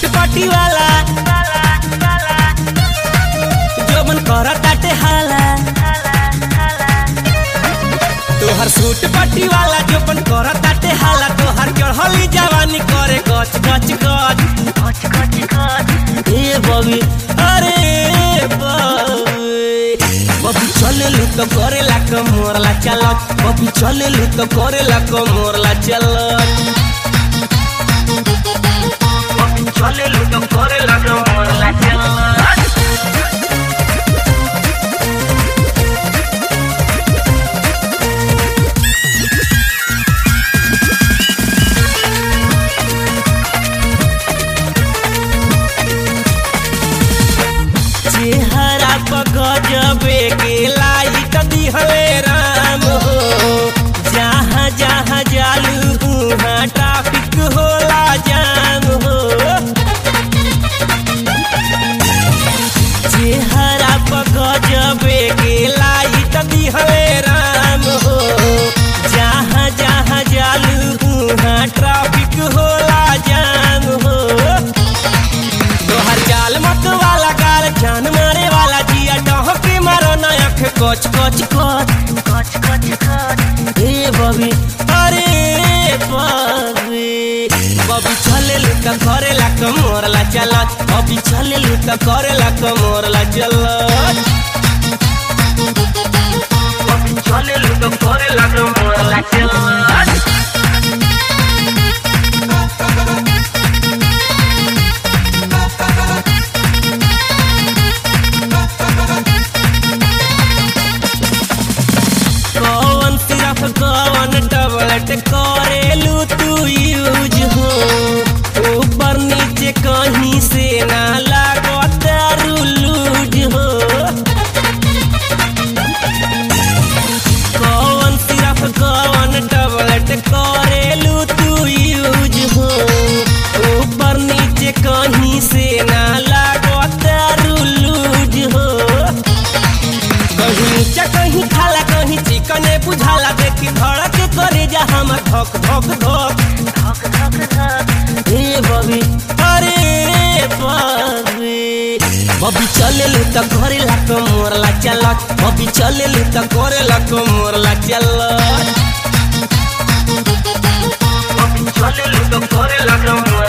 Suit पट्टी वाला जो मन करताटे हाला, तोहर सूट पट्टी वाला जो मन करताटे हाला, तोहर चढ़ली जवानी करे गच गच गच गच गच। ए बबी अरे बबी चलेलू तो करेला कमोरला चलत, बबी चलेलू तो करेला कमोरला चलत, बबी चलेलू तो करेला कमोरला चलत। चेहरा पर गजबे के लाइट दिहले राम हो, जहाँ जहाँ जालू वहाँ ट्रैफिक होला जाम हो। चेहरा पर गजबे के लाइट दिहले राम हो, जहाँ जहाँ जालू वहाँ ट्रैफिक होला जाम हो। तोहर जाल मत वाला गाल जान मारे वाला, जिया डह के मारो ना आँख कच कच कच कच कच। हे बबी अरे बबी बबी चलेलू तो करेला कमोरला चलत, बबी चलेलू तो करेला कमोरला चलत, बबी चलेलू तो करेला कमोरला चलत। कौन सिर्फ कौन टबलेट करेलू तू यूज हो, ऊपर नीचे कहीं से ना लागत लूज हो। कौन सिर्फ कौन टबलेट करेलू तू यूज हो, ऊपर नीचे कहीं से ना लागत लूज हो। कहीं नीचा कहीं खाला कहीं चिकने बुझाला, देखी धड़क करे जा हमर धक धक धक धक धक धक। हे बबी अरे बबी बबी चलेलू तो करेला कमोरला चलत, बबी चलेलू तो करेला कमोरला चलत, बबी चलेलू तो करेला कमोरला